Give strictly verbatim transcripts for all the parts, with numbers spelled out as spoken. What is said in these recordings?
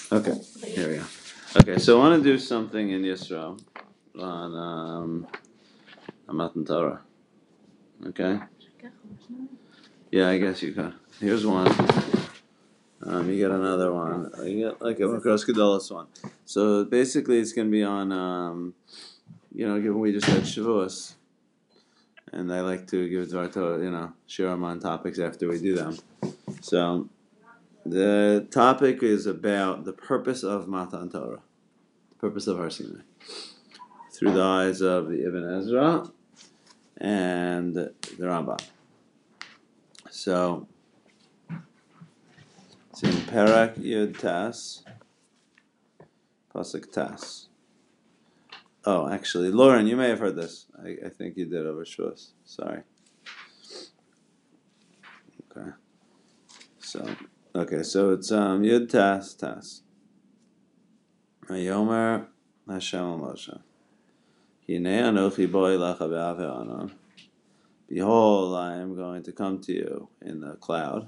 Okay, here we go. Okay, so I want to do something in Yisro on um, on Matan Torah. Okay? Yeah, I guess you could. Here's one. Um, you get another one. You get like a Makros Gedolos one. So basically, it's going to be on, um, you know, given we just had Shavuos, and I like to give Dvar Torah, you know, share them on topics after we do them. So the topic is about the purpose of Matan Torah, the purpose of Har Sinai, through the eyes of the Ibn Ezra and the Rambam. So it's in Parak Yud Tas, Pasuk Tas. Oh, actually, Lauren, you may have heard this. I, I think you did over Shavuos. Sorry. Okay. So, okay, so it's um, Yud Tas Tas. Yomer Hashem Moshe. Hinei anochi boi lecha be'av. Behold, I am going to come to you in the cloud.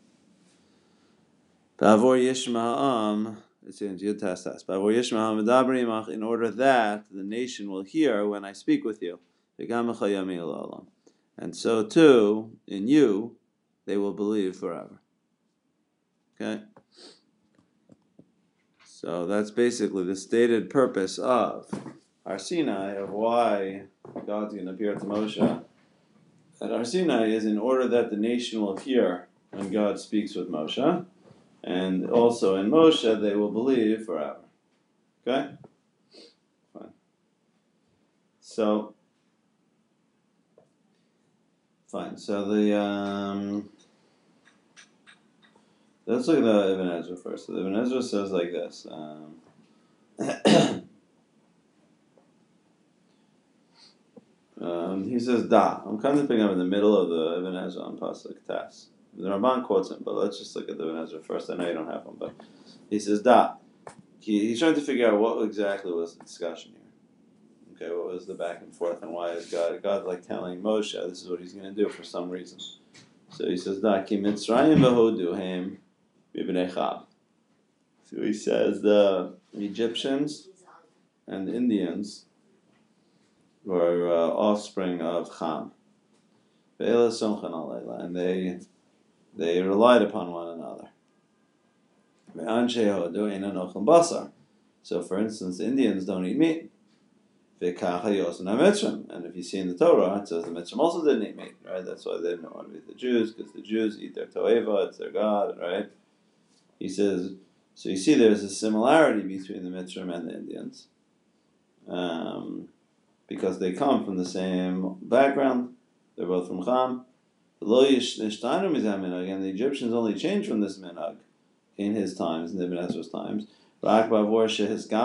Ba'avor yishma'am, it's in Yud Tas Tas. Ba'avor yishma'am medabri imach, in order that the nation will hear when I speak with you. V'gam echa yamin l'olam. And so too, in you, they will believe forever. Okay? So that's basically the stated purpose of Har Sinai, of why God's going to appear to Moshe. At Har Sinai is in order that the nation will hear when God speaks with Moshe, and also in Moshe they will believe forever. Okay? Fine. So, fine. So the um, let's look at the Ibn Ezra first. So the Ibn Ezra says like this. Um, um, he says da. I'm kind of picking up in the middle of the Ibn Ezra on Pasuk Tas. The Ramban quotes him, but let's just look at the Ibn Ezra first. I know you don't have one, but he says da. He, he's trying to figure out what exactly was the discussion here. Okay, what was the back and forth, and why is God God like telling Moshe this is what he's going to do for some reason? So he says da ki Mitzrayim v'hodu hem b'bnei Chab. So he says the Egyptians and the Indians were uh, offspring of Cham. And they they relied upon one another. So for instance, the Indians don't eat meat. And if you see in the Torah, it says the Mitzrayim also didn't eat meat, right? That's why they didn't want to be the Jews, because the Jews eat their Toeva, it's their God, right? He says, so you see there's a similarity between the Mitzrayim and the Indians. Um, because they come from the same background. They're both from Cham. And the Egyptians only changed from this minhag in his times, in Ibn Ezra's times, because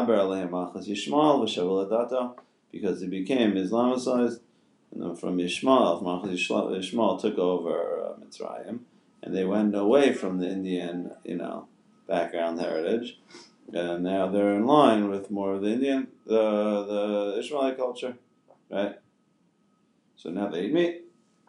he became Islamicized, and then from Yishmael, Yishmael took over uh, Mitzrayim, and they went away from the Indian, you know, background heritage, and now they're in line with more of the Indian, the the Ishmaelite culture, right? So now they eat meat.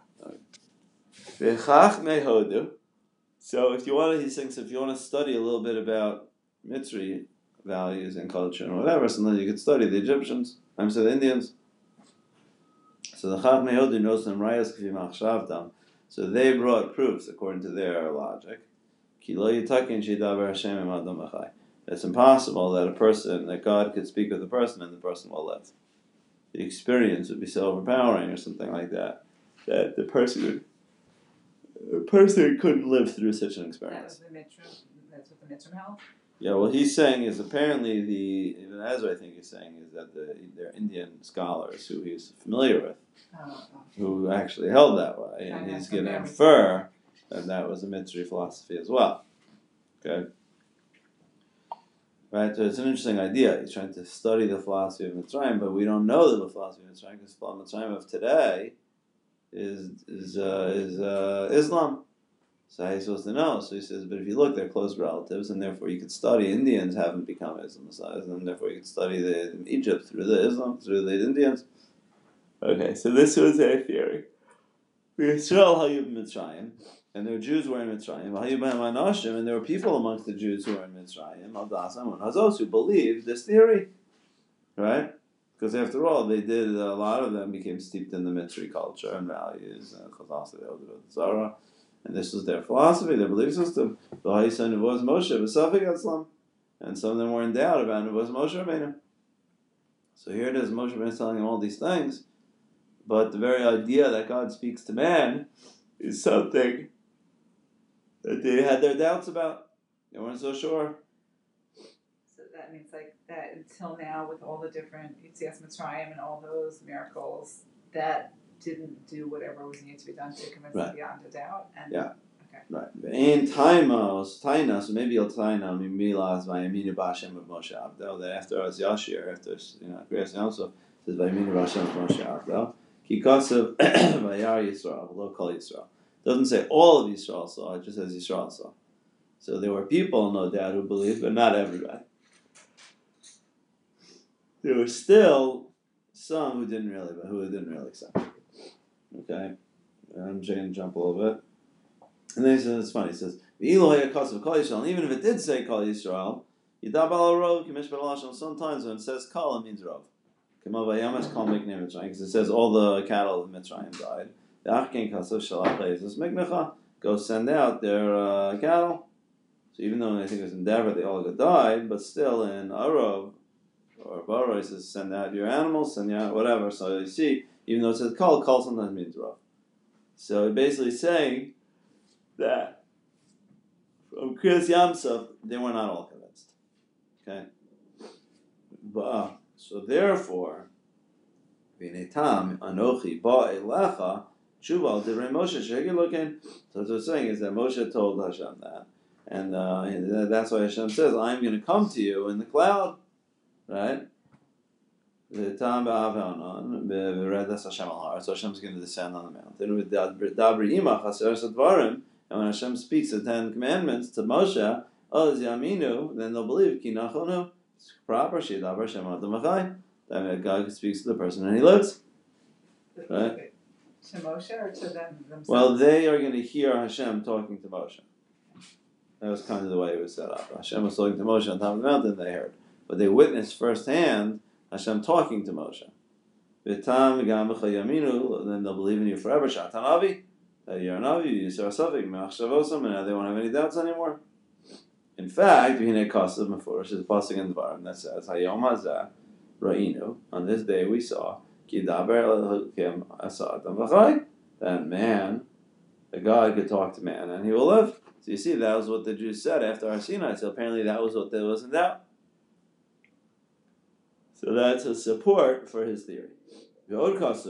So if you want to, he thinks if you want to study a little bit about Mitzri values and culture and whatever, sometimes you could study the Egyptians. I'm saying the Indians. So the Chach Mehodu knows them rayas k'fi machshavdam. So they brought proofs according to their logic. Ki lo yitakin shedaber Hashem im adam achai. It's impossible that a person, that God could speak with a person and the person will live. The experience would be so overpowering or something like that, that the person would, a person couldn't live through such an experience. That was the Mitzrayim, that's what the Mitzrayim held? Yeah, what he's saying is apparently the, Ibn Ezra I think he's saying is that the, they're Indian scholars who he's familiar with, oh, oh. who actually held that way, and okay, he's going to infer that that was a Mitzri philosophy as well. Okay? Right, so it's an interesting idea. He's trying to study the philosophy of Mitzrayim, but we don't know the philosophy of Mitzrayim because the Mitzrayim of today is is uh, is uh, Islam. So how are you supposed to know? So he says, but if you look, they're close relatives, and therefore you could study Indians haven't become Islamicized, and therefore you could study the in Egypt through the Islam, through the Indians. Okay, so this was their theory. Yisrael Hayub Mitzrayim. and there were Jews who were in Mitzrayim, and there were people amongst the Jews who were in Mitzrayim, Hazos, who believed this theory, right? Because after all, they did, a lot of them became steeped in the Mitzri culture and values, and and this was their philosophy, their belief system. And some of them were in doubt about it was Moshe Rabbeinu. So here it is, Moshe Rabbeinu is telling him all these things, but the very idea that God speaks to man is something that they had their doubts about. They weren't so sure. So that means like that until now, with all the different Yetzias Mitzrayim and all those miracles, that didn't do whatever was needed to be done to convince right. them beyond a doubt. And yeah. Okay. Right. In Taimos, Tainas, maybe you'll Taina Milas Vayaminu Bashem of Moshe Abdo. That after us Yashir, after you know, Kriyas Yamsuf, says Vayaminu Bashem of Moshe Abdo. Kikasav Vayar Yisrael, Lo Kol Yisrael. Doesn't say all of Yisrael saw, it just says Yisrael saw. So there were people, no doubt, who believed, but not everybody. There were still some who didn't really, but who didn't really accept it. Okay, I'm just going to jump a little bit. And then he says, it's funny, he says, and even if it did say Kol Yisrael, sometimes when it says Kol, it means Rov. Because it says all the cattle of Mitzrayim died. Go send out their uh, cattle. So even though I think it was in Deborah, they all died, but still in Arov, or Barah, it says send out your animals, send out whatever. So you see, even though it says Kol, Kol sometimes means Rov. So it's basically saying that from Kriyas Yamsuf, they were not all convinced. Okay? But, uh, so therefore, V'netam anochi ba'elecha tshuva divrei Moshe shegilokin. So what it's saying is that Moshe told Hashem that. And uh, that's why Hashem says, I'm going to come to you in the cloud. Right? V'netam ba'avanon v'redas Hashem al har. So Hashem's going to descend on the mountain. V'dabri imach haser sadvarim. And when Hashem speaks the Ten Commandments to Moshe, oh, Yaminu, then they'll believe, Ki nachonu, it's proper, Shidabar Shem Adam Achai. That means God speaks to the person and he lives. Right? To Moshe or to them themselves? Well, they are going to hear Hashem talking to Moshe. That was kind of the way it was set up. Hashem was talking to Moshe on top of the mountain, they heard. But they witnessed firsthand Hashem talking to Moshe. V'tam Gam Yaminu, then they'll believe in you forever. Shatanavi. That you're an Avi, you saw Safik, Machshavosam, and now they won't have any doubts anymore. In fact, V'hinei Kasav Mefurish is a passing in the Dvarim that says, Hayom Hazeh Ra'inu, on this day we saw, Ki Daber Elokim Asa Adam V'chai, that man, the God could talk to man and he will live. So you see, that was what the Jews said after Har Sinai, so apparently that was what there was in doubt. So that's a support for his theory. Who was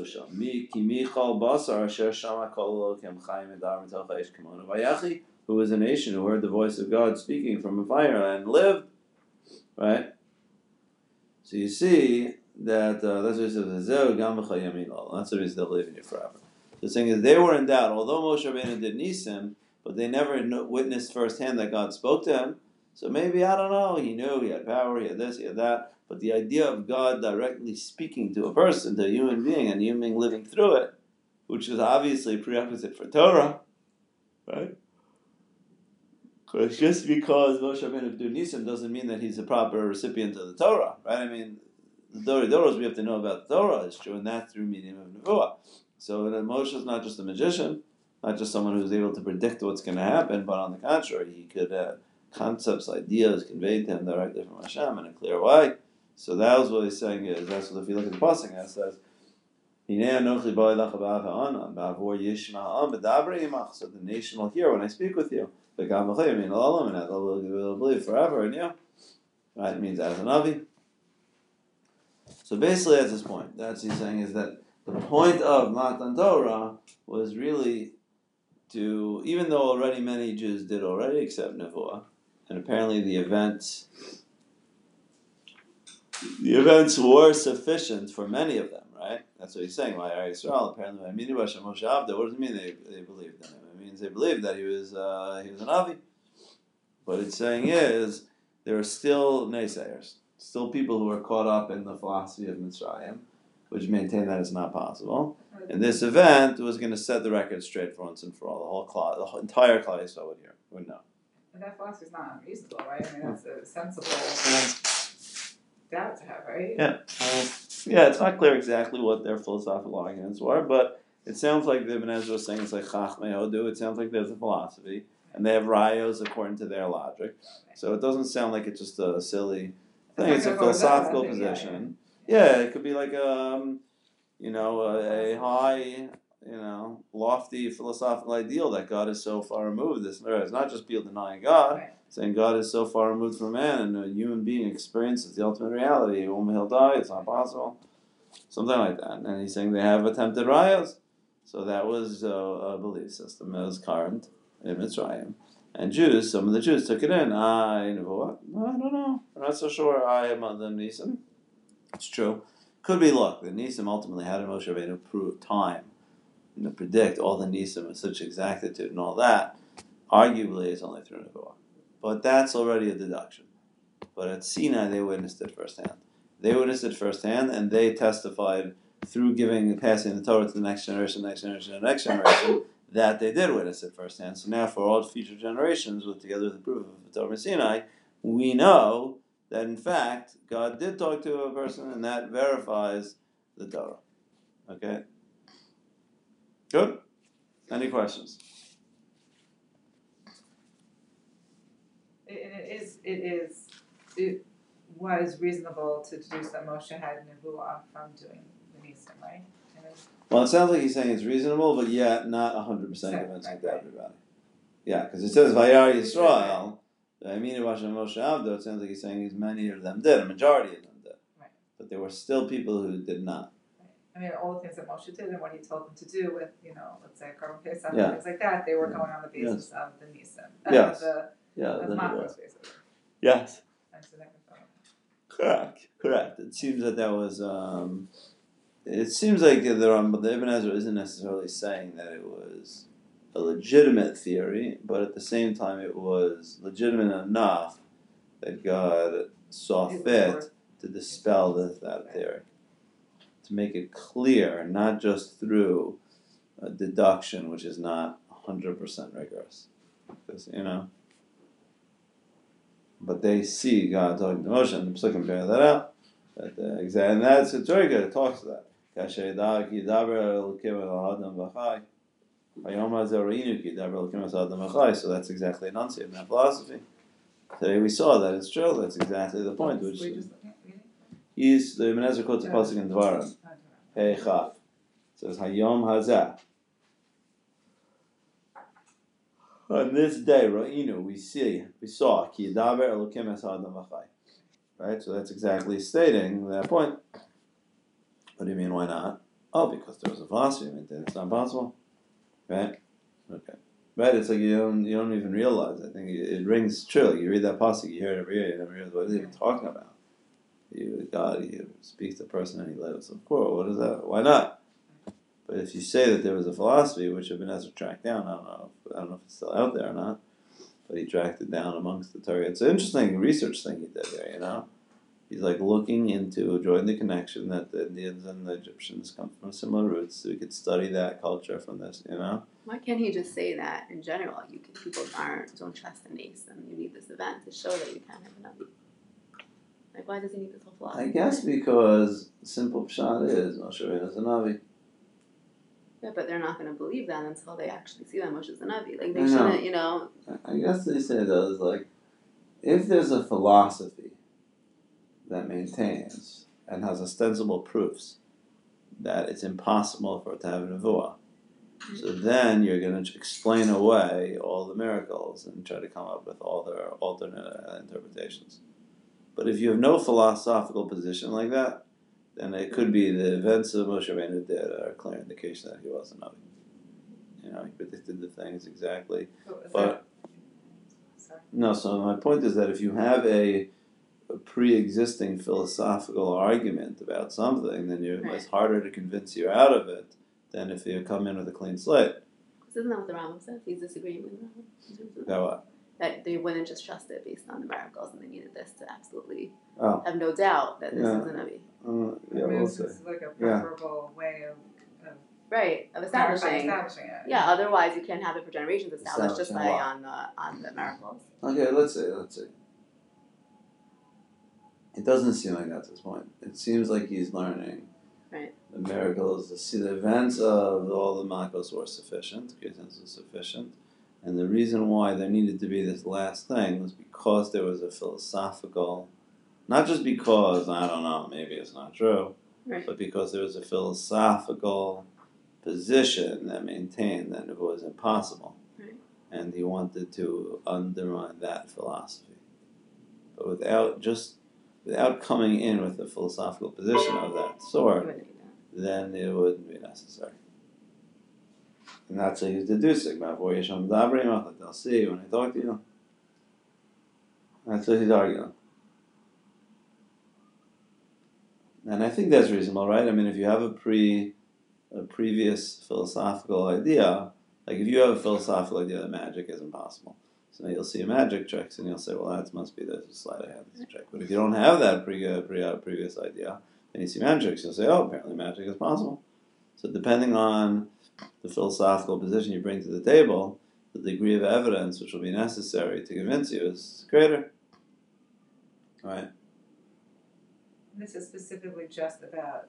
a nation who heard the voice of God speaking from a fire and lived, right? So you see that uh, that's what he says. That's what he's still believing you forever. So the thing is, they were in doubt. Although Moshe Rabbeinu did nisim, but they never witnessed firsthand that God spoke to him. So maybe, I don't know, he knew, he had power, he had this, he had that. But the idea of God directly speaking to a person, to a human being, and a human being living through it, which is obviously a prerequisite for Torah, right? Because just because Moshe Rabbeinu did nisim doesn't mean that he's a proper recipient of the Torah, right? I mean, the Torah Doros we have to know about the Torah is true, and that's through medium of Nevuah. So that Moshe is not just a magician, not just someone who's able to predict what's going to happen, but on the contrary, he could have concepts, ideas conveyed to him directly from Hashem in a clear way. So that was what he's saying is, that's what if you look at the passing, it says, so the nation will hear when I speak with you. And I will believe forever in you. Right? It means as an Avi. So basically that's his point. That's what he's saying is that the point of Matan Torah was really to, even though already many Jews did already accept Nevuah, and apparently the events the events were sufficient for many of them, right? That's what he's saying. Why are Israel? Apparently, what does it mean they, they believed in him? It means they believed that he was uh, he was an Avi. What it's saying is there are still naysayers, still people who are caught up in the philosophy of Mitzrayim, which maintained that it's not possible. And this event was going to set the record straight for once and for all. The whole class, the whole entire Klal Yisrael would hear, would know. And that philosophy is not unreasonable, right? I mean, that's a sensible doubt to have, right? Yeah. Yeah, it's not clear exactly what their philosophical arguments were, but it sounds like the Ibn Ezra was saying it's like Chachmei Hodu. It sounds like there's a philosophy, and they have rayos according to their logic. So it doesn't sound like it's just a silly thing. It's a philosophical position. Yeah, it could be like um, you know, a, a high, you know, lofty philosophical ideal that God is so far removed. This it's not just people denying God, Right. saying God is so far removed from man, and a human being experiences the ultimate reality. When he'll die, it's not possible. Something like that. And he's saying they have attempted rayos. So that was uh, a belief system that was current in Mitzrayim. And Jews, some of the Jews took it in. I know what? No, I don't know. I'm not so sure. I am on the Nisim. It's true. Could be luck. The Nisim ultimately had a Moshe Rabbeinu prove time and to predict all the Nisim with such exactitude and all that. Arguably, it's only through Nebuah. But that's already a deduction. But at Sinai, they witnessed it firsthand. They witnessed it firsthand, and they testified through giving, passing the Torah to the next generation, next generation, and next generation, that they did witness it firsthand. So now, for all future generations, with together with the proof of the Torah Sinai, we know that in fact God did talk to a person, and that verifies the Torah. Okay. Good. Any questions? It, it is. It is. It was reasonable to deduce that Moshe had nevuah from doing the nisim, right? And it, Well, it sounds like he's saying it's reasonable, but yet not one hundred percent convincing to everybody. Yeah, because it says Vayar Yisrael, I mean, Moshe Avdo, it sounds like he's saying as many of them did, a majority of them did. Right. But there were still people who did not. Right. I mean, all the things that Moshe did and what he told them to do with, you know, let's say Karban Pesach Yeah. and things like that, they were Yeah. going on the basis Yes. of the nisim. Uh, Yes. The, Yeah, the then it macros, was. basically. Yes. And so that was, Correct. Correct. It seems that that was. Um, it seems like the Rambam, the Ibn Ezra isn't necessarily saying that it was a legitimate theory, but at the same time, it was legitimate enough that God saw It was fit worth- to dispel this, that theory, to make it clear, not just through a deduction, which is not one hundred percent rigorous, because you know. But they see God talking to Moshe, and the Psukim bear that out. That uh, exactly, and that's it's very good. It talks to that. Kasher Yidag Yidaber Elokim El Adam V'Chai. Hayom Hazeh Reinu Ki Yidaber Elokim El Adam V'Chai. So that's exactly enunciated in that philosophy. Today we saw that it's true. That's exactly the point. Which Were you just looking at reading? he's the Ibn Ezra quotes a pasuk in Dvarim. I don't know. Hey Chaf. It says Hayom Hazeh. On this day, Ra'inu, we see, we saw, Ki Yidaber Elokim Es Adam V'Chai. Right, so that's exactly stating that point. What do you mean? Why not? Oh, because there was a philosophy. I mean, it's not possible, right? Okay, right. It's like you don't you don't even realize. I think it, it rings true. You read that pasuk, you hear it every year. You never realize what is he even talking about. You God, he speaks to the person and he lives. Of course, what is that? Why not? But if you say that there was a philosophy which Ibn Ezra tracked down, I don't know. If, I don't know if it's still out there or not. But he tracked it down amongst the Torah. It's an interesting research thing he did here, you know? He's like looking into, drawing the connection that the Indians and the Egyptians come from similar roots, so we could study that culture from this, you know? Why can't he just say that in general? You can, people aren't, don't trust the Nace, and you need this event to show that you can't have enough. Like, why does he need this whole philosophy? I guess because the simple pshat is Moshe Rabbeinu is a Navi. Yeah, but they're not going to believe that until they actually see that Moshe's a Navi. Like, they I know. shouldn't, you know. I guess they say though is like, if there's a philosophy that maintains and has ostensible proofs that it's impossible for it to have a nevuah, so then you're going to explain away all the miracles and try to come up with all their alternate uh, interpretations. But if you have no philosophical position like that, then it could be the events of Moshe Rabbeinu did are a clear indication that he was a Navi. You know, he predicted the things exactly. So is But that- sorry. no, so my point is that if you have a, a pre-existing philosophical argument about something, then you're, Right. it's harder to convince you out of it than if you come in with a clean slate. Isn't that what the Rambam says? He's disagreeing with the Rambam in terms of That what? that they wouldn't just trust it based on the miracles, and they needed this to absolutely Oh, have no doubt that this Yeah. is a Navi. Uh, yeah, I mean, we'll this see. is like a Yeah. preferable way of, of Right, of clarifying, establishing. establishing it. Yeah, otherwise you can't have it for generations established just by Establishing on the on the miracles. Okay, let's see, let's see. It doesn't seem like that's his point. It seems like he's learning. Right. The miracles, the, see, the events of all the Makos were sufficient, Kirtans was sufficient. And the reason why there needed to be this last thing was because there was a philosophical, not just because, I don't know, maybe it's not true, Right. but because there was a philosophical position that maintained that it was impossible. Right. And he wanted to undermine that philosophy. But without just, without coming in with a philosophical position of that You sort, wouldn't need that. then it wouldn't be necessary. And that's what he's deducing about what Yesham Dabrim, they'll see when I talk to you. That's what he's arguing. And I think that's reasonable, right? I mean, if you have a pre, a previous philosophical idea, like if you have a philosophical idea that magic is impossible, so now you'll see magic tricks and you'll say, well, that must be the sleight of hand trick. But if you don't have that pre, uh, pre uh, previous idea, and you see magic tricks, you'll say, oh, apparently magic is possible. So depending on the philosophical position you bring to the table, the degree of evidence which will be necessary to convince you is greater. Right? This is specifically just about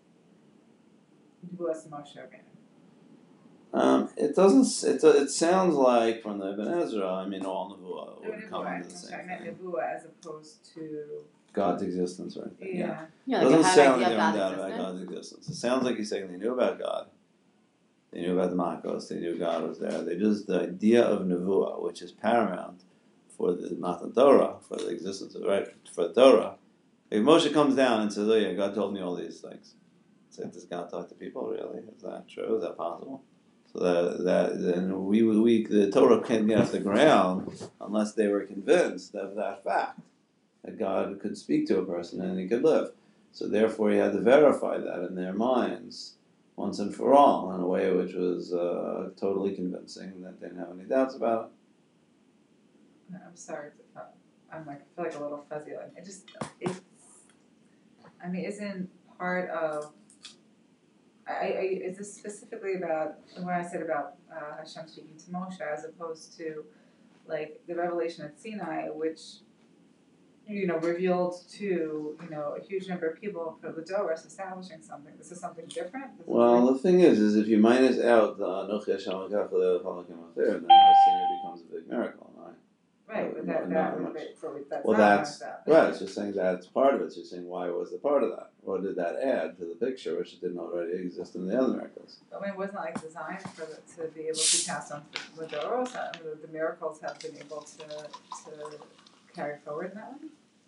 Nevuas Moshe Rabbeinu. Um, it doesn't. It, it sounds like from the Ibn Ezra. I mean, all Nevuah would come Nevuah, into the I'm same sorry, I meant thing. Nevuah as opposed to God's existence, right? yeah. Yeah. Yeah, It like you doesn't have sound idea like of they're in God's doubt about existence. God's existence. It sounds like he's saying they knew about God. They knew about the Makos. They knew God was there. They just the idea of Nevuah, which is paramount for the Matan Torah, for the existence of right for the Torah. If Moshe comes down and says, "Oh yeah, God told me all these things," say, "Does God talk to people? Really? Is that true? Is that possible?" So that that then we we the Torah can't get off the ground unless they were convinced of that fact that God could speak to a person and he could live. So therefore, he had to verify that in their minds once and for all in a way which was uh, totally convincing that they didn't have any doubts about it. I'm sorry, to, uh, I'm like I feel like a little fuzzy. Like it just it's. I mean, isn't part of. I, I is this specifically about when I said about uh, Hashem speaking to Moshe as opposed to like the revelation at Sinai, which you know revealed to you know a huge number of people for the Doros establishing something. This is something different. This Well, is the thing is, is if you minus out the Anochi Hashem Lekach Le'Chalakim Acher, then Hashem becomes a big miracle, right? like, right, but No, that no, that not would much. be so that's Well, not that's that. right. It's just saying that's part of it. It's just saying why was it part of that? What did that add to the picture, which didn't already exist in the other miracles? I mean, it wasn't like designed for the, to be able to pass on to the Doros. I mean, the miracles have been able to to carry forward in that way.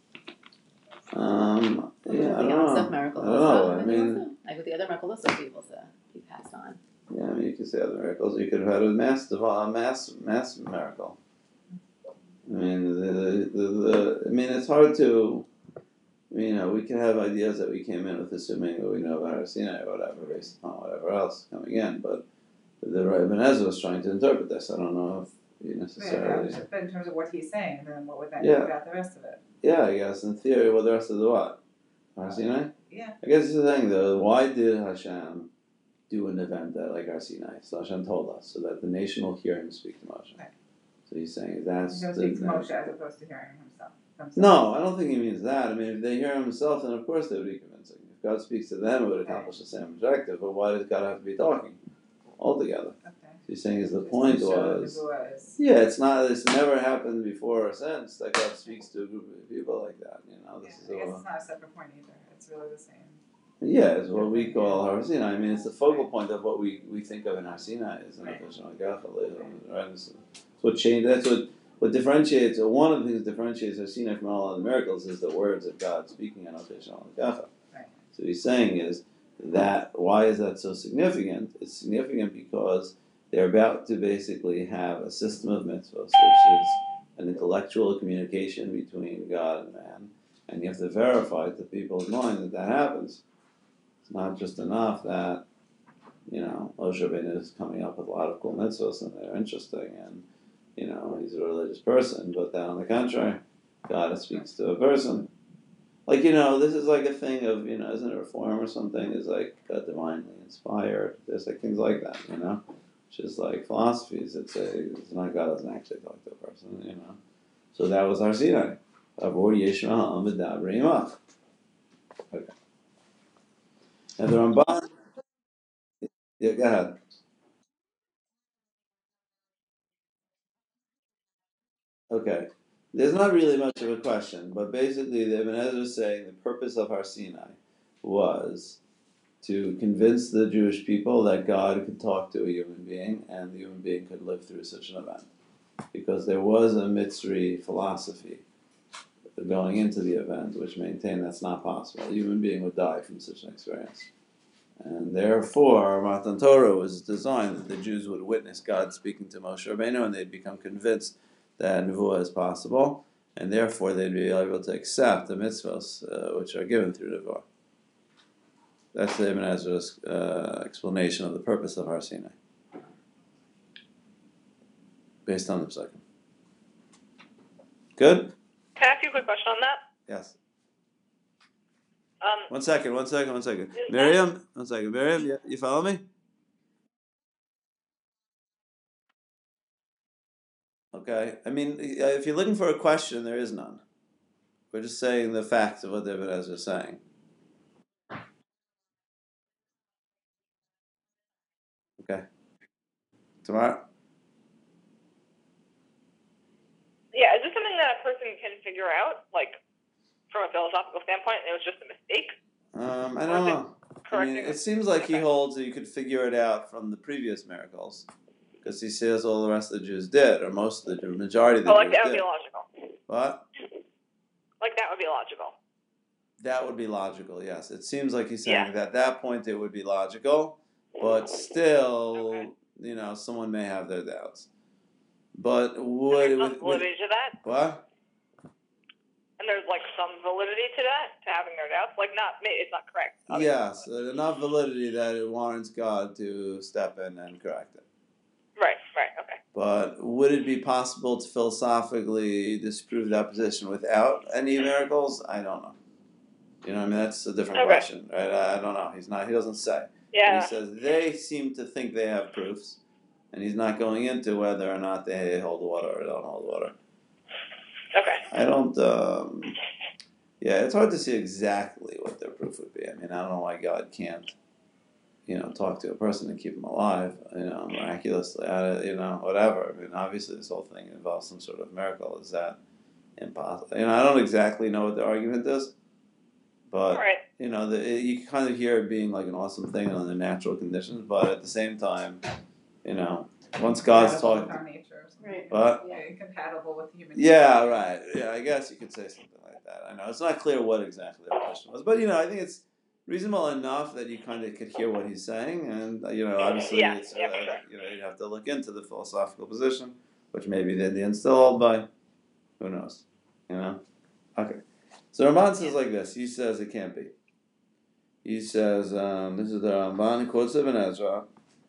Um, yeah, I the don't know. Yom miracles I don't also. know. I they mean, also- like with the other miracles also be able to be passed on. yeah, I mean, you could say other miracles. You could have had a mass, a mass, mass miracle. I mean, the, the, the, the, I mean, it's hard to, you know, we can have ideas that we came in with assuming that we know about Har Sinai or whatever, based upon whatever else coming in, but the Ibn Ezra was trying to interpret this. I don't know if he necessarily. Right, but in terms of what he's saying, then what would that Yeah. mean about the rest of it? Yeah, I guess in theory, well, the rest of the what? Har Sinai? Yeah. I guess the thing though, why did Hashem do an event that like Har Sinai? So Hashem told us so that the nation will hear him speak to Moshe. Right. So he's saying that's He's going to the speak to Moshe as opposed to hearing himself. himself. No, I don't think he means that. I mean, if they hear him himself, then of course they would be convincing. If God speaks to them, it would accomplish the same objective. But why does God have to be talking altogether? Okay. So he's saying is the Just point to show was. the Nevuah is- Yeah, it's not. It's never happened before or since that God speaks to a group of people like that. You know, this yeah, I is guess all. it's not a separate point either. It's really the same. Yeah, it's what we call Har Sinai. I mean, it's the focal point of what we, we think of in Har Sinai as an Right. official right? It's what changed. That's what what differentiates. Or one of the things that differentiates Har Sinai from all other miracles is the words of God speaking on official Gacha. Right. So he's saying is that why is that so significant? It's significant because they're about to basically have a system of mitzvahs, which is an intellectual communication between God and man, and you have to verify to people's mind that that happens. It's not just enough that, you know, Moshe Rabbeinu is coming up with a lot of cool mitzvahs and they're interesting and, you know, he's a religious person, but that on the contrary, God speaks to a person. Like, you know, this is like a thing of, you know, isn't it reform or something? Is like uh, divinely inspired. There's like things like that, you know? Which is like philosophies. It's a, it's not, God doesn't actually talk to a person, you know? So that was our Sinai. Avor Yishma Amidabri Imach. Okay. And the Ramban, yeah, go ahead. Okay. There's not really much of a question, but basically the Ibn Ezra is saying the purpose of Har Sinai was to convince the Jewish people that God could talk to a human being and the human being could live through such an event. Because there was a Mitzri philosophy going into the event which maintained that's not possible. A human being would die from such an experience. And therefore, Matan Torah was designed that the Jews would witness God speaking to Moshe Rabbeinu and they'd become convinced that Nevuah is possible, and therefore they'd be able to accept the mitzvahs uh, which are given through Nevuah. That's the Ibn Ezra's uh, explanation of the purpose of Har Sinai, based on the Psukim. Good? Can I ask you a quick question on that? Yes. Um, One second, one second, one second. Miriam, one second. Miriam, you, you follow me? Okay. I mean, if you're looking for a question, there is none. We're just saying the facts of what the Ibn Ezra is saying. Okay. Tomorrow? yeah, is this something that a person can figure out, like, from a philosophical standpoint, and it was just a mistake? Um, I Or don't is it know. I correcting mean, it it? seems like he Okay. holds that you could figure it out from the previous miracles, because he says all the rest of the Jews did, or most of the Jews, majority of the Oh, like Jews that would did. be logical. What? Like that would be logical. That would be logical. Yes, it seems like he's saying Yeah. that at that point it would be logical, but still, Okay. you know, someone may have their doubts. But And would there's it some would, would validity to that? what? And there's, like, some validity to that, to having their doubts? Like, not, it's not correct. obviously. Yes, uh, enough validity that it warrants God to step in and correct it. Right, right, okay. But would it be possible to philosophically disprove that position without any miracles? I don't know. You know, I mean, that's a different Okay. question, right? I, I don't know. He's not. He doesn't say. Yeah. But he says they seem to think they have proofs, and he's not going into whether or not they hold water or don't hold water. Okay. I don't. Um, yeah, it's hard to see exactly what their proof would be. I mean, I don't know why God can't, you know, talk to a person and keep him alive, you know, miraculously. I, you know, whatever. I mean, obviously, this whole thing involves some sort of miracle. Is that impossible? You know, I don't exactly know what the argument is, but Right. you know, the, you kind of hear it being like an awesome thing under natural conditions, but at the same time, you know, once God's Compatible talking, with our nature or something. Right. What? Yeah, incompatible with human yeah, nature. right, yeah, I guess you could say something like that. I know it's not clear what exactly the question was, but you know, I think it's reasonable enough that you kind of could hear what he's saying, and uh, you know, obviously, Yeah, it's yeah, uh, for sure. you know, you have to look into the philosophical position, which maybe they didn't still hold by. Who knows? You know? Okay. So Ramban says like this. He says it can't be. He says, um, this is the Ramban, he quotes Ibn Ezra.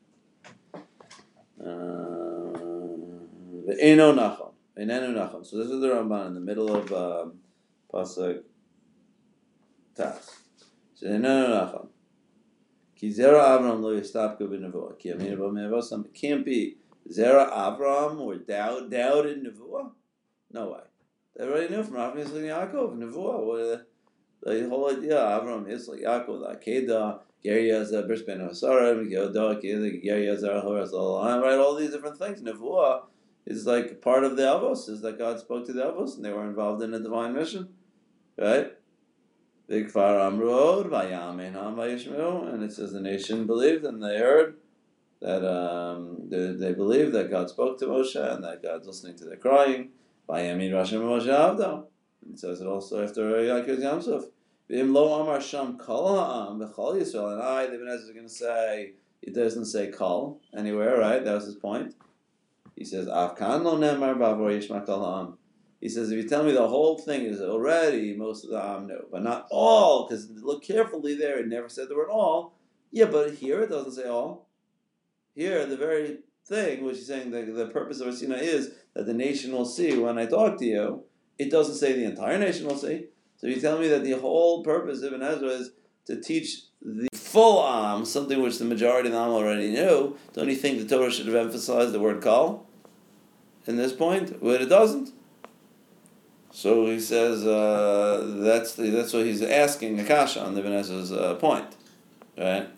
The Eno Nacham. Enenu Nacham. So this is the Ramban in the middle of um, Pasuk Tas. So Enenu Nacham. Ki Zera Avram lo yistapku b'nevuah. Ki amir bo me'avosam. It can't be Zera Avram or doubt, doubted Nevuah? No way. They already knew from Avram, Yitzchak, and Yaakov, Nevuah. What, the whole idea, Avram, Yitzchak, Yaakov, the Akedah, Geri Yazar, Brish Ben Hasarim, Yodah, Geri Yazar, Horas Olam, right? All these different things. Nevuah is like part of the Avos, is that God spoke to the Avos and they were involved in a divine mission, right? Vikfar Amrod, Vayamin Ham Vayishmu, and it says the nation believed and they heard that um, they, they believed that God spoke to Moshe and that God's listening to their crying. Vayamin Rashem Moshe Avdo. It says it also after Yaakov Yamsuf. V'im lo amar sham kol ha'am v'chol Yisrael. And I, the Ibn Ezra is going to say, it doesn't say kol anywhere, right? That was his point. He says, Avkan lo nemar b'avor yishma kol ha'am. He says, if you tell me the whole thing is already, most of the Am know, but not all, because look carefully there, it never said the word all. Yeah, but here it doesn't say all. Here, the very thing, which is saying that the purpose of Asina is that the nation will see when I talk to you, it doesn't say the entire nation will see. So you tell me that the whole purpose of Ibn Ezra is to teach the full Am, something which the majority of the Am already knew. Don't you think the Torah should have emphasized the word Kal in this point? But it doesn't. So he says uh, that's the, that's what he's asking Akasha on the Ibn Ezra's uh, point, right?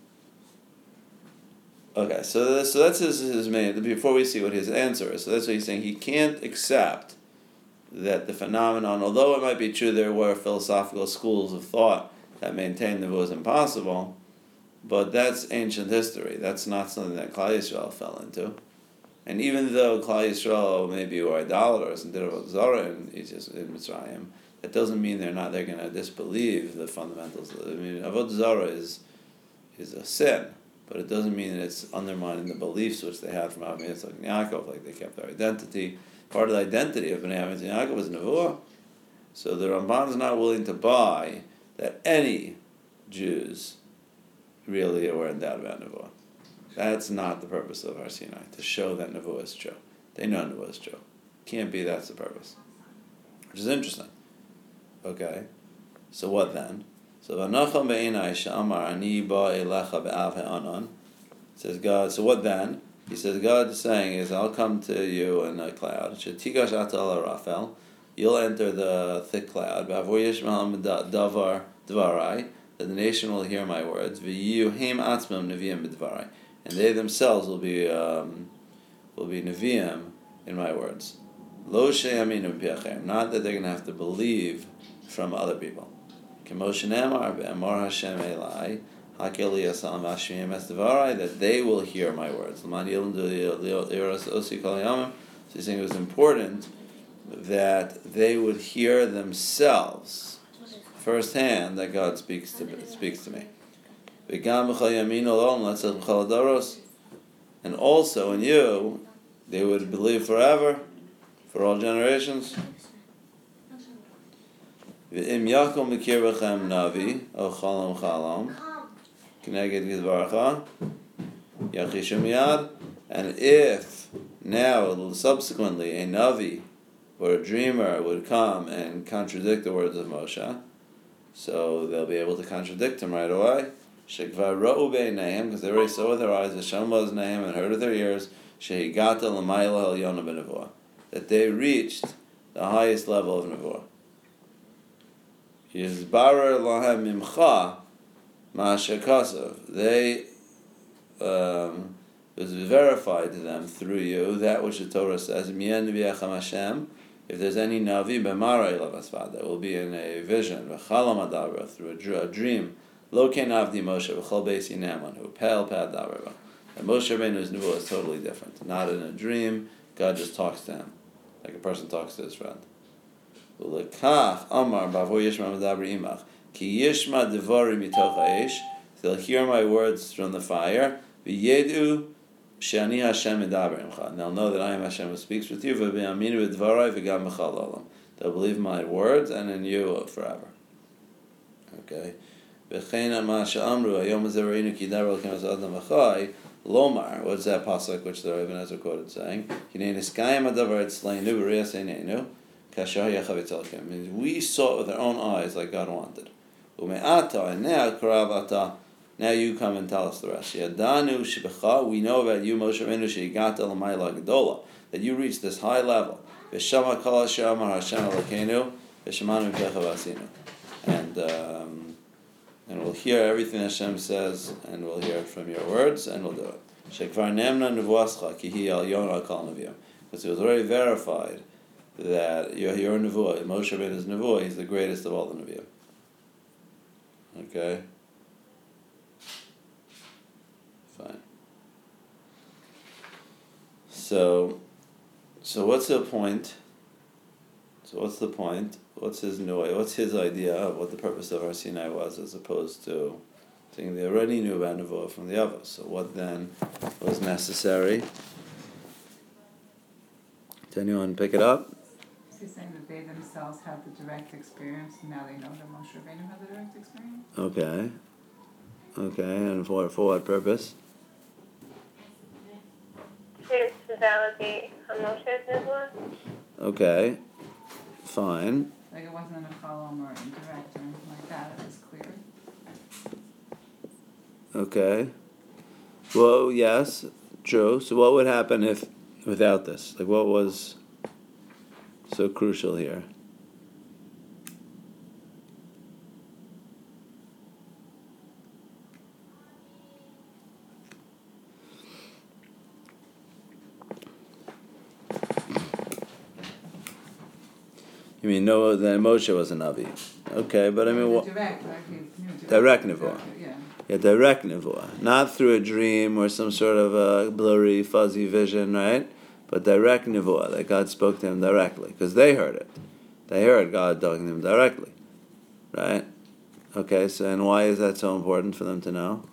Okay, so that's, so that's his, his main. Before we see what his answer is, so that's what he's saying. He can't accept that the phenomenon, although it might be true there were philosophical schools of thought that maintained that it was impossible, but that's ancient history. That's not something that Klal Yisrael fell into. And even though Klal Yisrael maybe were idolaters and did Avodah Zarah in, in Mitzrayim, that doesn't mean they're not. They're going to disbelieve the fundamentals. I mean, Avodah Zarah is is a sin, but it doesn't mean that it's undermining the beliefs which they had from Avraham Yitzchak and Yaakov, like they kept their identity. Part of the identity of Bnei Avraham and Yaakov was Nevuah. So the Ramban is not willing to buy that any Jews really were in doubt about Nevuah. That's not the purpose of Har Sinai, to show that Nevuah is true. They know Nevuah is true. Can't be that's the purpose. Which is interesting. Okay, so what then? So V'anacham be'enai she'amar ani ba elecha be'av ha'anon. Says God, so what then? He says, God is saying is, I'll come to you in a cloud. Shetigash ata ala Raphael. You'll enter the thick cloud. B'avor yishma'al davar dvarai. That the nation will hear my words. V'yiyu heim atzmam neviim b'dvarai. And they themselves will be um, will be neviim in my words. Lo she'aminu b'piachem. Not that they're going to have to believe from other people. K'moshe nemar be'amar Hashem elai. That they will hear my words. So he's saying it was important that they would hear themselves firsthand that God speaks to speaks to me. And also in you, they would believe forever, for all generations. And if now subsequently a Navi or a dreamer would come and contradict the words of Moshe, so they'll be able to contradict him right away. Because they already saw with their eyes, Hashem was name and heard with their ears, that they reached the highest level of Nevuah. Yizbarer lahem mimcha Masha Kasav. They um, it was verified to them through you that which the Torah says. If there's any navi b'maray lavasvad, that will be in a vision, v'chalam adabra, through a dream. Lo ken avdi Moshe v'chol beis yinam who pel pad dabra. And Moshe Rabbeinu's nevuah is totally different. Not in a dream. God just talks to him, like a person talks to his friend. Ulekach amar b'avor yishma medabri imach. Ki yishma devari mitoch ha'esh. They'll hear my words from the fire. V'yedu she'ani Hashem medaber imcha. And they'll know that I am Hashem who speaks with you. V'be'aminu v'dvarai v'gam b'chal olam. They'll believe my words and in you forever. Okay. V'chein ma she'amru hayom hazeh re'inu ki daber l'kem az adam v'chai. Lomar. What's that pasuk which the Ibn Ezra quoted saying? Kinei niskayim adavar etzleinu v'riyas eineinu. We saw it with our own eyes like God wanted. And now, now you come and tell us the rest. We know about you, Moshe Rabbeinu, that you reached this high level. And um, and we'll hear everything Hashem says, and we'll hear it from your words, and we'll do it. Because it was already verified that your your nevuah, Moshe Rabbeinu's nevuah, he's the greatest of all the nevuah. Okay. Fine. So, so what's the point? So what's the point? What's his nevuah? What's his idea of what the purpose of Har Sinai was, as opposed to saying they already knew about nevuah from the others? So what then was necessary? Does anyone pick it up? He's saying that they themselves had the direct experience, and now they know that Moshe Rabbeinu had the direct experience. Okay. Okay, and for for what purpose? To validate Moshe's nevuah. Okay, fine. Like it wasn't in a column or indirect or anything like that, it was clear. Okay. Well, yes, true. So what would happen if without this? Like what was so crucial here? You mean no? That Moshe was a navi. Okay, but I mean what? Direct, like you knew direct. Direct nevuah. Yeah. Yeah, direct nevuah, not through a dream or some sort of a blurry, fuzzy vision, right? But direct nevuah, that God spoke to him directly, because they heard it. They heard God talking to them directly, right? Okay, so and why is that so important for them to know?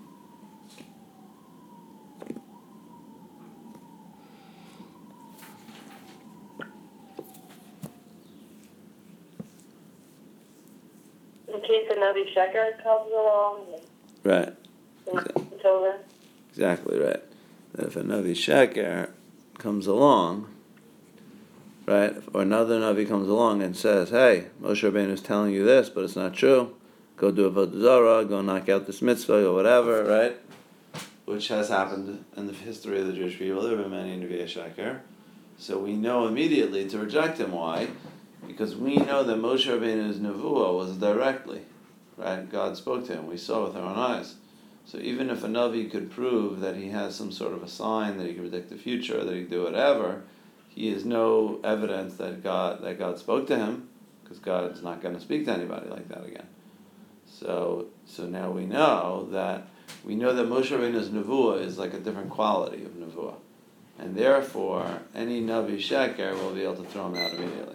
In case another checker comes along. Right. It's over. Exactly right. If a Navi Sheker comes along, right, or another Navi comes along and says, hey, Moshe Rabbeinu is telling you this, but it's not true, go do Avodah Zarah, go knock out this mitzvah, or whatever, right, which has happened in the history of the Jewish people. There have been many Navi Sheker. So we know immediately to reject him. Why? Because we know that Moshe Rabbeinu's nevuah was directly, right? God spoke to him. We saw with our own eyes. So even if a Navi could prove that he has some sort of a sign, that he can predict the future, that he can do whatever, he has no evidence that God that God spoke to him, because God's not going to speak to anybody like that again. So so now we know that we know that Moshe Rabbeinu's nevuah is like a different quality of nevuah, and therefore any Navi Sheker will be able to throw him out immediately.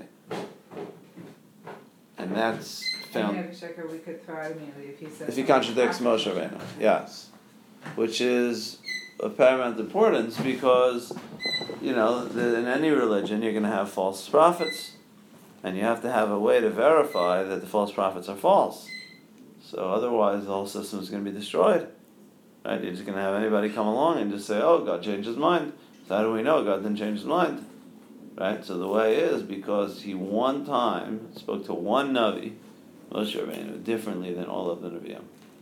And that's found. Any Sheker we could throw out immediately if he says. If he contradicts Moshe Rabbeinu, yes, which is of paramount importance because, you know, the, in any religion you're going to have false prophets, and you have to have a way to verify that the false prophets are false. So otherwise, the whole system is going to be destroyed. Right? You're just going to have anybody come along and just say, "Oh, God changed his mind." So how do we know God didn't change his mind? Right? So the way is because he one time spoke to one Navi, Moshe Rabbeinu, differently than all of the Nevi'im.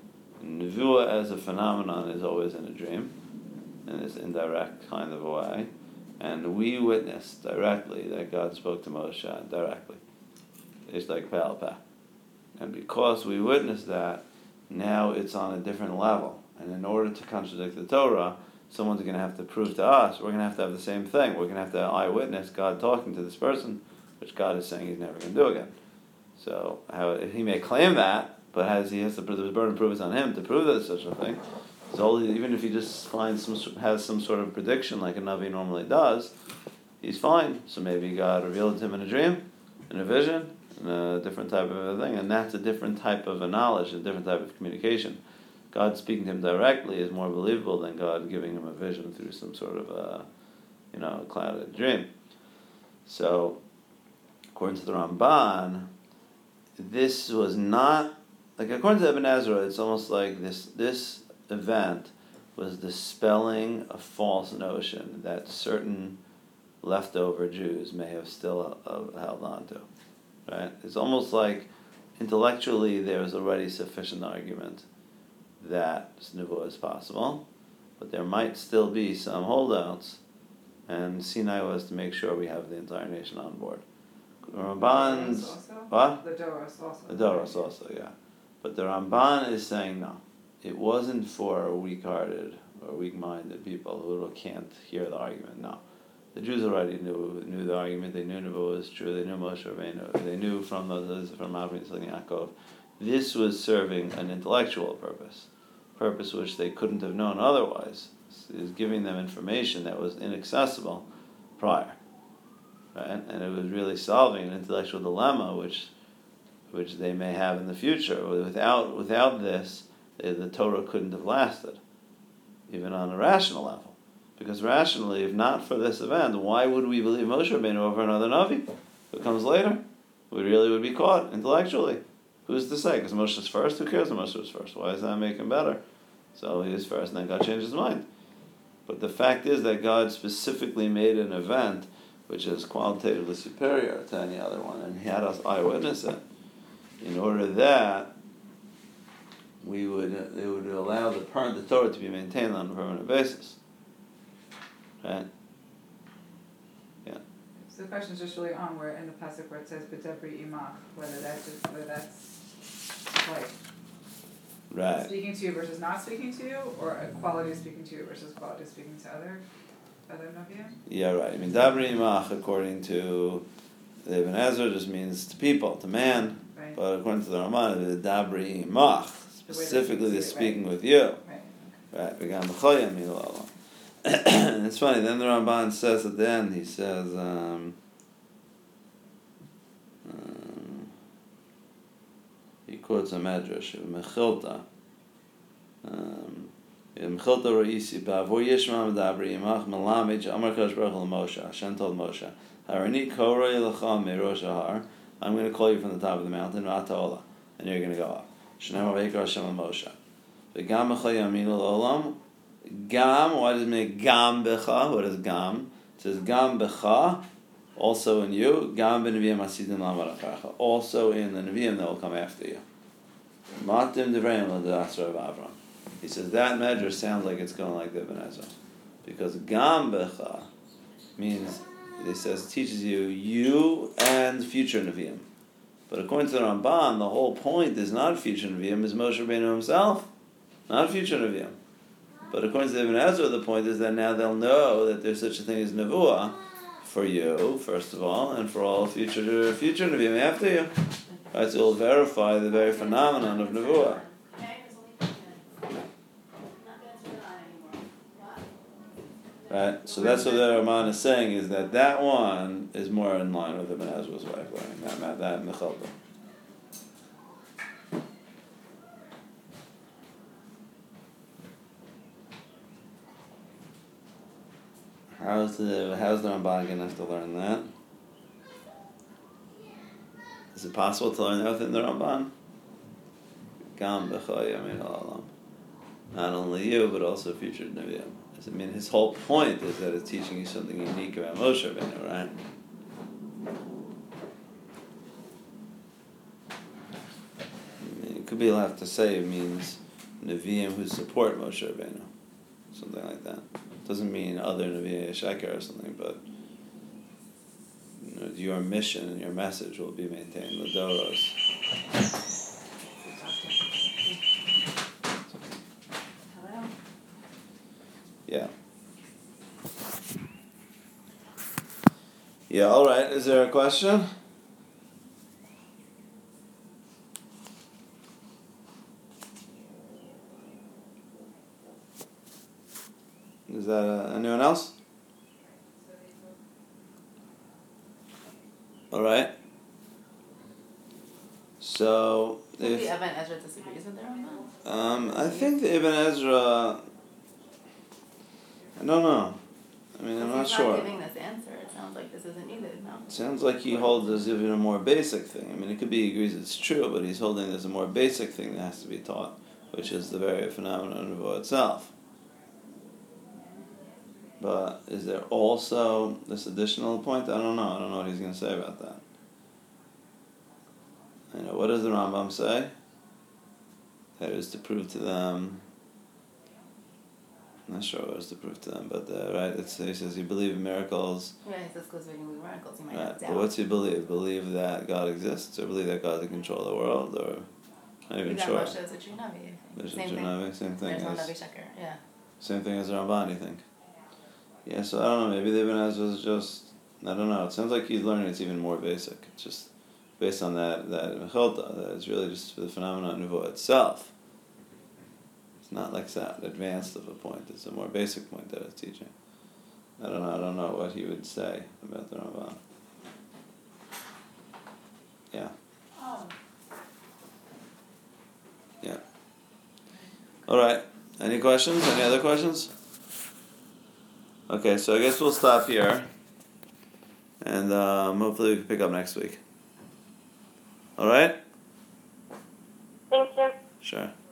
Nevuah as a phenomenon is always in a dream, in this indirect kind of a way. And we witnessed directly that God spoke to Moshe directly. It's like Pal Pal. And because we witnessed that, now it's on a different level. And in order to contradict the Torah, someone's going to have to prove to us, we're going to have to have the same thing. We're going to have to eyewitness God talking to this person, which God is saying he's never going to do again. So how he may claim that, but has he has to the burden of proof is on him to prove that there's such a thing. So even if he just finds some has some sort of prediction like a Navi normally does, he's fine. So maybe God revealed it to him in a dream, in a vision, in a different type of a thing, and that's a different type of a knowledge, a different type of communication. God speaking to him directly is more believable than God giving him a vision through some sort of a, you know, clouded dream. So, according to the Ramban, this was not, like according to Ibn Ezra, it's almost like this this event was dispelling a false notion that certain leftover Jews may have still uh, held on to. Right? It's almost like intellectually there was already sufficient argument that nevuah is possible, but there might still be some holdouts, and Sinai was to make sure we have the entire nation on board. Ramban's what? The Doros also. The Doros also, yeah. But the Ramban is saying no. It wasn't for weak-hearted or weak-minded people who can't hear the argument. No, the Jews already knew knew the argument. They knew nevuah was true. They knew Moshe Rabbeinu. They knew from those from Avraham, Yitzchak, and Yaakov. This was serving an intellectual purpose. Purpose which they couldn't have known otherwise, is giving them information that was inaccessible prior, right? And it was really solving an intellectual dilemma which, which they may have in the future. Without without this, the, the Torah couldn't have lasted, even on a rational level, because rationally, if not for this event, why would we believe Moshe Rabbeinu over another Navi who comes later? We really would be caught intellectually. Who's to say? Because Moshe's first? Who cares if Moshe was first? Why does that make him better? So he was first, and then God changed his mind. But the fact is that God specifically made an event which is qualitatively superior to any other one, and he had us eyewitness it. In order that we would it would allow the per- the Torah to be maintained on a permanent basis. Right? So the question is just really on where in the pasuk where it says "B'debri imach," whether that's just, whether that's like Right. speaking to you versus not speaking to you, or a quality of speaking to you versus quality of speaking to other other Nevi'im? Yeah, right. I mean, Dabri Imach, according to the Ibn Ezra, just means to people, to man. Right. But according to the Ramban, it is Dabri Imach, specifically the speaking with you. Right. Right. Began b'choyim milu. And it's funny. Then the Ramban says at the end, he says, um, um, he quotes a medrash, Mechilta. Um, Mechilta Ra'isi, Ba'avur Yishma M'dabri Imach Malamid Amar Kadosh Baruch Hu Moshe. Hashem told Moshe, Harini Korei L'cha Merosh Hahar. I'm going to call you from the top of the mountain, V'ata'ola, and you're going to go up. Shnei V'ikar Hashem Moshe. V'gam b'cha yaminu l'olam. Gam, why does it mean gam b'cha? What is gam? It says gam b'cha, also in you. Gam b'neviim asidim l'amarachacha, also in the neviim that will come after you. Matim devreim l'dasra of Avram. He says that measure sounds like it's going like the Ibn Ezra, because gam b'cha means, he says, teaches you you and future neviim. But according to the Ramban, the whole point is not future neviim, is Moshe Rabbeinu himself, not future neviim. But according to Ibn Ezra, the point is that now they'll know that there's such a thing as nevuah for you, first of all, and for all future future neviim after you. Right, so it'll verify the very phenomenon of nevuah. Right, so that's what the Ramban is saying, is that that one is more in line with Ibn Ezra's way of learning that, that, that in the Chalda. How's the how's the Ramban going to have to learn that? Is it possible to learn that within the Ramban? Gam b'choy yamin ha'olam. Not only you, but also future Nevi'im. I mean, his whole point is that it's teaching you something unique about Moshe Rabbeinu, right? I mean, it could be allowed to say it means Nevi'im who support Moshe Rabbeinu, something like that. Doesn't mean other Nevi'im Sheker or something, but you know, your mission and your message will be maintained. The Doros. Hello. Yeah. Yeah, all right. Is there a question? Is that uh, anyone else? All right. So, Maybe if Ibn Ezra disagrees with the Ramban. um, I think the Ibn Ezra, I don't know. I mean, I'm not He's sure. not giving this answer. It sounds like this isn't needed. No. Sounds like he holds as even a more basic thing. I mean, it could be he agrees it's true, but he's holding there's a more basic thing that has to be taught, which is the very phenomenon of itself. But is there also this additional point? I don't know. I don't know what he's going to say about that. You know, what does the Rambam say? That is to prove to them. I'm not sure what is to prove to them, but uh, right, it's, he says you believe in miracles. Yeah, he says because we can believe miracles. You might Right, have doubt. but what's he believe? Believe that God exists, or believe that God can control the world, or not even that sure. Moshe is a true Navi, I think. There's Same a thing. Navi, same thing There's no as Navi Sheker. Yeah. same thing as the Ramban. You think? Yeah, so I don't know. Maybe the Ibn Ezra is just I don't know. It sounds like he's learning it's even more basic. It's just based on that that mechelta. That it's really just for the phenomenon of nuvo itself. It's not like that advanced of a point. It's a more basic point that it's teaching. I don't know. I don't know what he would say about the Ramban. Yeah. Oh. Yeah. All right. Any questions? Any other questions? Okay, so I guess we'll stop here, and um, hopefully we can pick up next week. All right? Thanks, Jim. Sure.